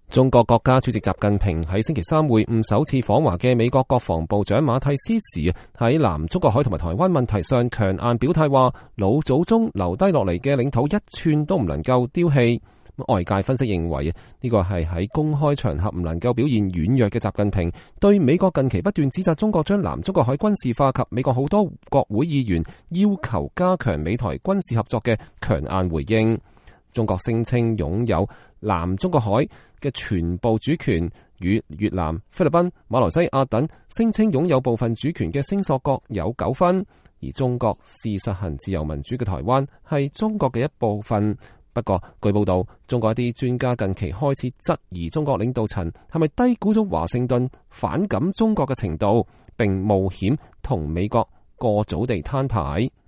中國國家主席習近平喺星期三會晤首次訪華嘅美國國防部長馬蒂斯時，喺南中國海同埋台灣問題上強硬表態，話老祖宗留低落嚟嘅領土一寸都唔能夠丟棄。外界分析認為，呢個係喺公開場合唔能夠表現軟弱嘅習近平，對美國近期不斷指責中國將南中國海軍事化及美國好多國會議員要求加強美台軍事合作嘅強硬回應。中國聲稱擁有南中國海嘅全部主權，與越南、菲律賓、馬來西亞等聲稱擁有部分主權嘅聲索國有糾紛，而中國是實行自由民主嘅台灣係中國嘅一部分。不過，據報道，中國一啲專家近期開始質疑中國領導層係咪低估咗華盛頓反感中國嘅程度，並冒險同美國過早地攤牌。